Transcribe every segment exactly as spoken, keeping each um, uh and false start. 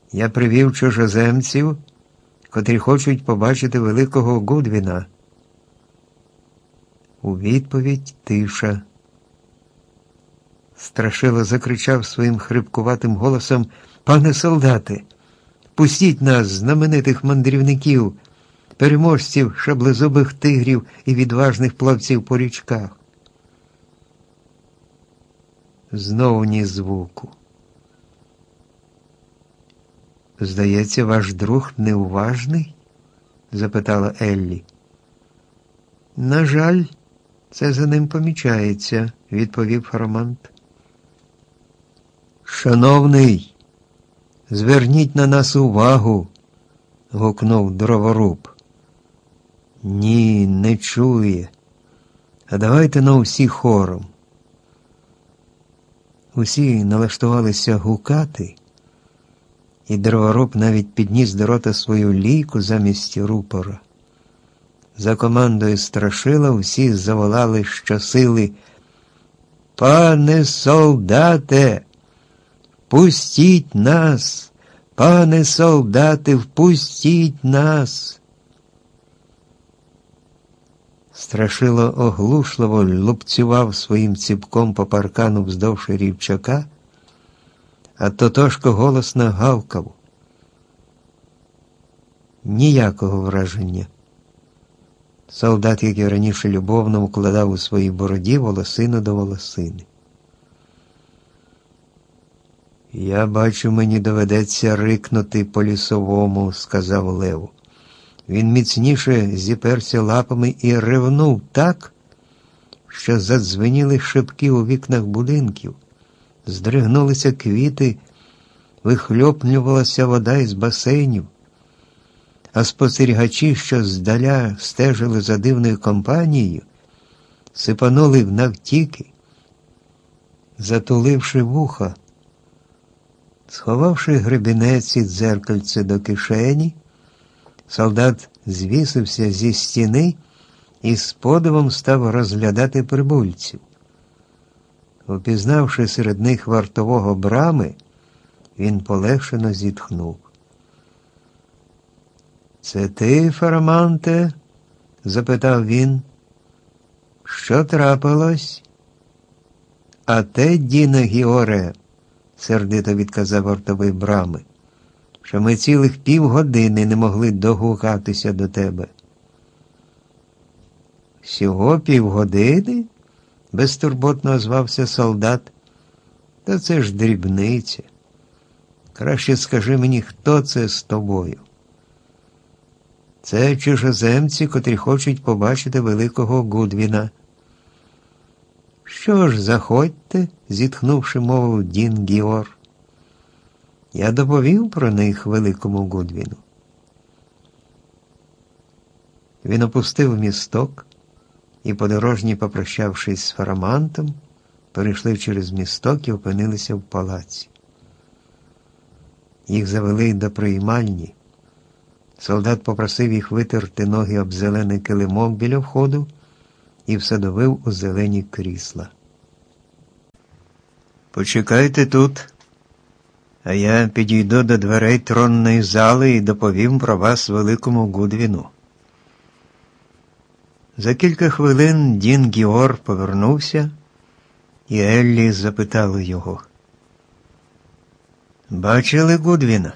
Я привів чужоземців, котрі хочуть побачити великого Гудвіна. У відповідь тиша. Страшило закричав своїм хрипкуватим голосом: «Пане солдате, пустіть нас, знаменитих мандрівників, переможців шаблезубих тигрів і відважних плавців по річках». Знову ні звуку. «Здається, ваш друг неуважний?» – запитала Еллі. «На жаль, це за ним помічається», – відповів Фарамант. «Шановний, зверніть на нас увагу», – гукнув дроворуб. «Ні, не чує. А давайте на усі хором». Усі налаштувалися гукати, і дроворуб навіть підніс до рота свою лійку замість рупора. За командою Страшила всі заволали щосили: «Пане солдате, пустіть нас! Пане солдате, впустіть нас!» Страшило оглушливо лупцював своїм ціпком по паркану вздовж рівчака, а Тотошко голосно гавкав. Ніякого враження. Солдат, як і раніше, любовно укладав у своїй бороді волосину до волосини. «Я бачу, мені доведеться рикнути по-лісовому», – сказав Лев. Він міцніше зіперся лапами і ревнув так, що задзвеніли шибки у вікнах будинків, здригнулися квіти, вихльопнювалася вода із басейнів, а спостерігачі, що здаля стежили за дивною компанією, сипанули в навтіки, затуливши вуха. Сховавши гребінець і дзеркальце до кишені, солдат звісився зі стіни і з подивом став розглядати прибульців. Упізнавши серед них вартового Брами, він полегшено зітхнув. «Це ти, Фараманте?» – запитав він. «Що трапилось?» «А те, Діне Гіоре», – сердито відказав вартовий Брами, «що ми цілих півгодини не могли догукатися до тебе». «Всього півгодини?» – безтурботно озвався солдат. «Та це ж дрібниця. Краще скажи мені, хто це з тобою?» «Це чужоземці, котрі хочуть побачити великого Гудвіна». «Що ж, заходьте», – зітхнувши, мовив Дін Гіор. «Я доповів про них великому Гудвіну». Він опустив місток, і подорожні, попрощавшись з Фарамантом, перейшли через місток і опинилися в палаці. Їх завели до приймальні. Солдат попросив їх витерти ноги об зелений килимок біля входу і всадовив у зелені крісла. «Почекайте тут, а я підійду до дверей тронної зали і доповім про вас великому Гудвіну». За кілька хвилин Дін Гіор повернувся, і Еллі запитала його: «Бачили Гудвіна?»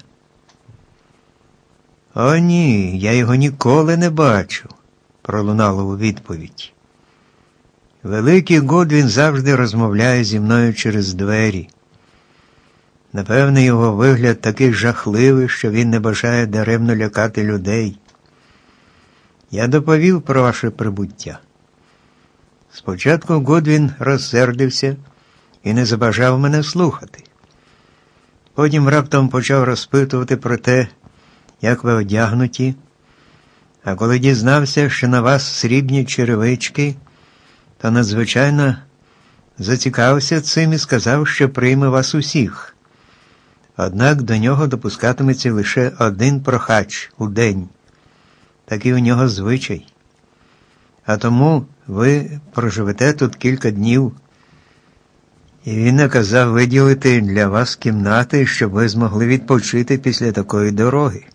«О, ні, я його ніколи не бачу», – пролунало у відповідь. «Великий Гудвін завжди розмовляє зі мною через двері. Напевне, його вигляд такий жахливий, що він не бажає даремно лякати людей. Я доповів про ваше прибуття. Спочатку Гудвін розсердився і не забажав мене слухати. Потім раптом почав розпитувати про те, як ви одягнуті, а коли дізнався, що на вас срібні черевички, то надзвичайно зацікавився цим і сказав, що прийме вас усіх. Однак до нього допускатиметься лише один прохач у день. Такий у нього звичай. А тому ви проживете тут кілька днів. І він наказав виділити для вас кімнати, щоб ви змогли відпочити після такої дороги.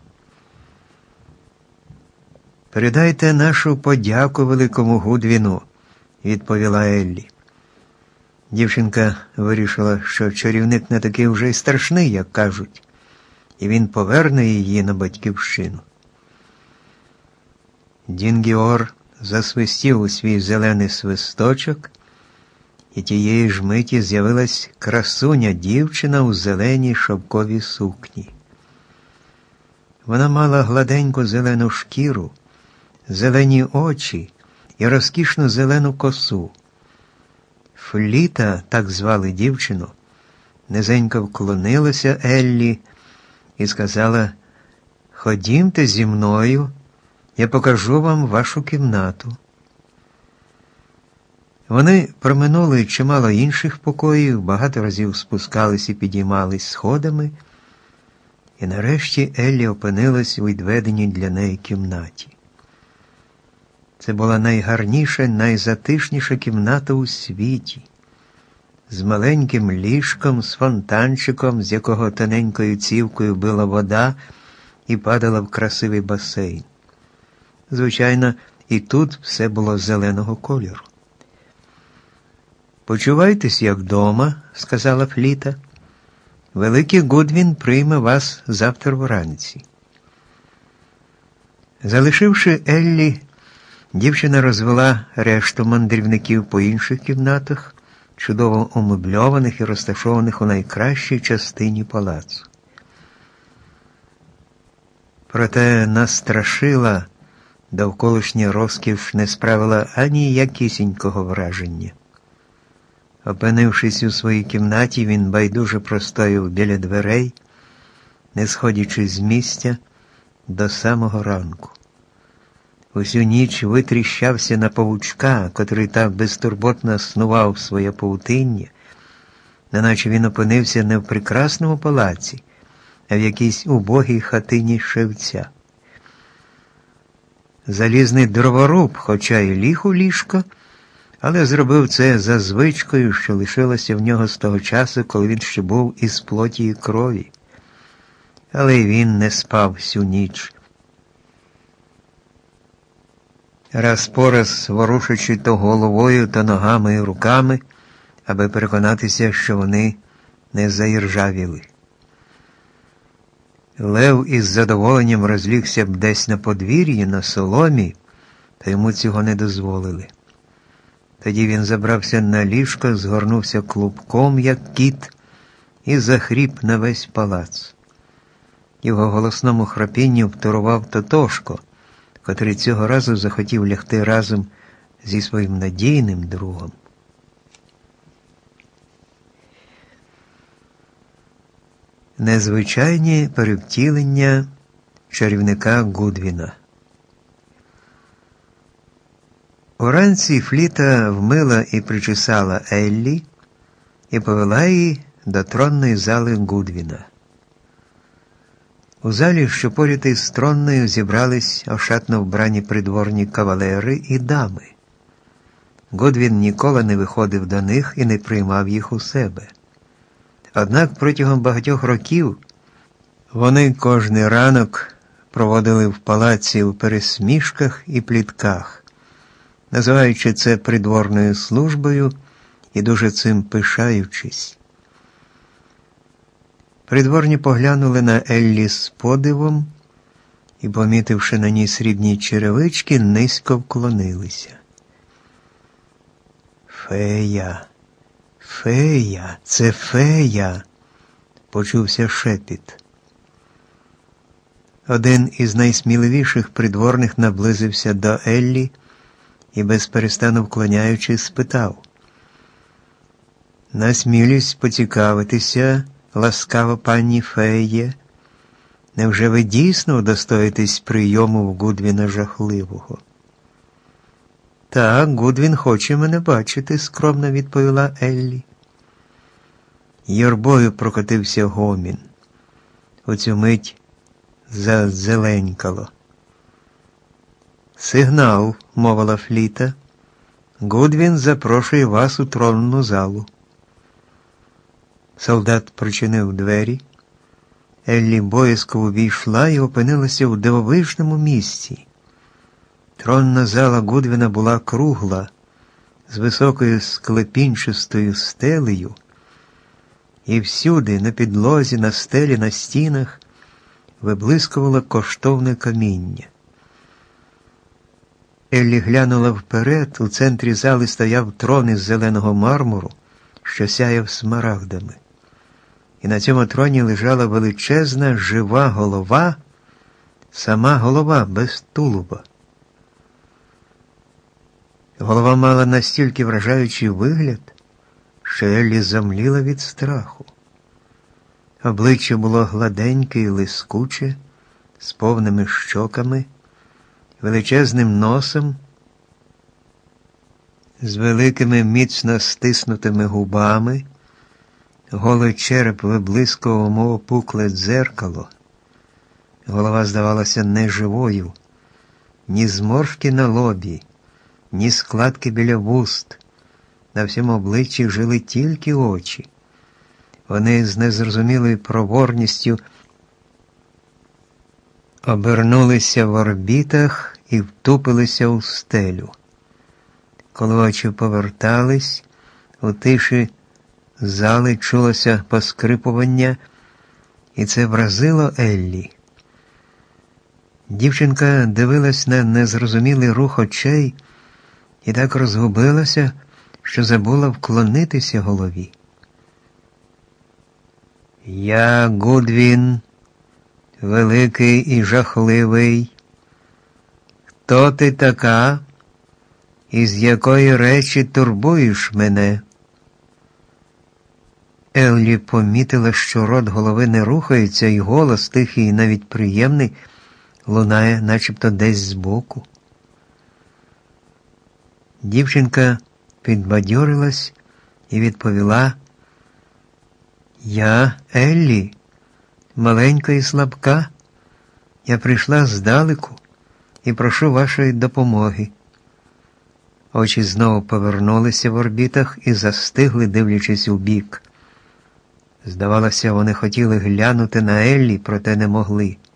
«Передайте нашу подяку великому Гудвіну», – відповіла Еллі. Дівчинка вирішила, що чарівник не такий вже й страшний, як кажуть, і він поверне її на батьківщину. Дінгіор засвистів у свій зелений свисточок, і тієї ж миті з'явилась красуня дівчина у зеленій шовковій сукні. Вона мала гладеньку зелену шкіру, зелені очі і розкішну зелену косу. Фліта, так звали дівчину, низенько вклонилася Еллі і сказала: «Ходімте зі мною, я покажу вам вашу кімнату». Вони проминули чимало інших покоїв, багато разів спускались і підіймались сходами, і нарешті Еллі опинилась у відведеній для неї кімнаті. Це була найгарніша, найзатишніша кімната у світі, з маленьким ліжком, з фонтанчиком, з якого тоненькою цівкою била вода і падала в красивий басейн. Звичайно, і тут все було зеленого кольору. «Почувайтесь, як дома», – сказала Фліта. «Великий Гудвін прийме вас завтра вранці». Залишивши Еллі, дівчина розвела решту мандрівників по інших кімнатах, чудово умебльованих і розташованих у найкращій частині палацу. Проте настрашила, довколишня розкіш не справила ані якісінького враження. Опинившись у своїй кімнаті, він байдуже простояв біля дверей, не сходячи з місця до самого ранку. Усю ніч витріщався на павучка, котрий так безтурботно снував своє павутиння, неначе він опинився не в прекрасному палаці, а в якійсь убогій хатині шевця. Залізний дроворуб, хоча й ліг у ліжко, але зробив це за звичкою, що лишилося в нього з того часу, коли він ще був із плоті і крові. Але й він не спав всю ніч. Раз по раз ворушачи то головою, то ногами і руками, аби переконатися, що вони не заіржавіли. Лев із задоволенням розлігся б десь на подвір'ї, на соломі, та йому цього не дозволили. Тоді він забрався на ліжко, згорнувся клубком, як кіт, і захріп на весь палац. Його голосному храпінню вторував Тотошко, котрий цього разу захотів лягти разом зі своїм надійним другом. Незвичайні перевтілення чарівника Гудвіна. Уранці Фліта вмила і причесала Еллі і повела її до тронної зали Гудвіна. У залі, що поряд із тронною, зібрались ошатно вбрані придворні кавалери і дами. Гудвін ніколи не виходив до них і не приймав їх у себе. Однак протягом багатьох років вони кожний ранок проводили в палаці у пересмішках і плітках, називаючи це придворною службою і дуже цим пишаючись. Придворні поглянули на Еллі з подивом і, помітивши на ній срібні черевички, низько вклонилися. «Фея! Фея! Це фея!» – почувся шепіт. Один із найсміливіших придворних наблизився до Еллі і, безперестану вклоняючись, спитав: «Насмілюсь поцікавитися, ласкава пані феє, невже ви дійсно удостоїтесь прийому в Гудвіна жахливого?» «Так, Гудвін хоче мене бачити», – скромно відповіла Еллі. Юрбою прокотився гомін. У цю мить зазеленькало. «Сигнал», – мовила Фліта. «Гудвін запрошує вас у тронну залу». Солдат прочинив двері. Еллі боязко увійшла і опинилася в дивовижному місці. Тронна зала Гудвіна була кругла, з високою склепінчастою стелею, і всюди, на підлозі, на стелі, на стінах, виблискувало коштовне каміння. Еллі глянула вперед, у центрі зали стояв трон із зеленого мармуру, що сяяв смарагдами. І на цьому троні лежала величезна жива голова, сама голова без тулуба. Голова мала настільки вражаючий вигляд, що Еллі замліла від страху. Обличчя було гладеньке і лискуче, з повними щоками, величезним носом, з великими міцно стиснутими губами. Голий череп виблискував, мов опукле дзеркало. Голова здавалася неживою. Ні зморшки на лобі, ні складки біля вуст. На всьому обличчі жили тільки очі. Вони з незрозумілою проворністю обернулися в орбітах і втупилися у стелю. Коли очі повертались, у тиші зали чулося поскрипування, і це вразило Еллі. Дівчинка дивилась на незрозумілий рух очей і так розгубилася, що забула вклонитися голові. «Я Гудвін, великий і жахливий. Хто ти така, і з якої речі турбуєш мене?» Еллі помітила, що рот голови не рухається, і голос, тихий і навіть приємний, лунає начебто десь збоку. Дівчинка підбадьорилась і відповіла: «Я Еллі, маленька і слабка. Я прийшла здалеку і прошу вашої допомоги». Очі знову повернулися в орбітах і застигли, дивлячись у бік. Здавалося, вони хотіли глянути на Еллі, проте не могли.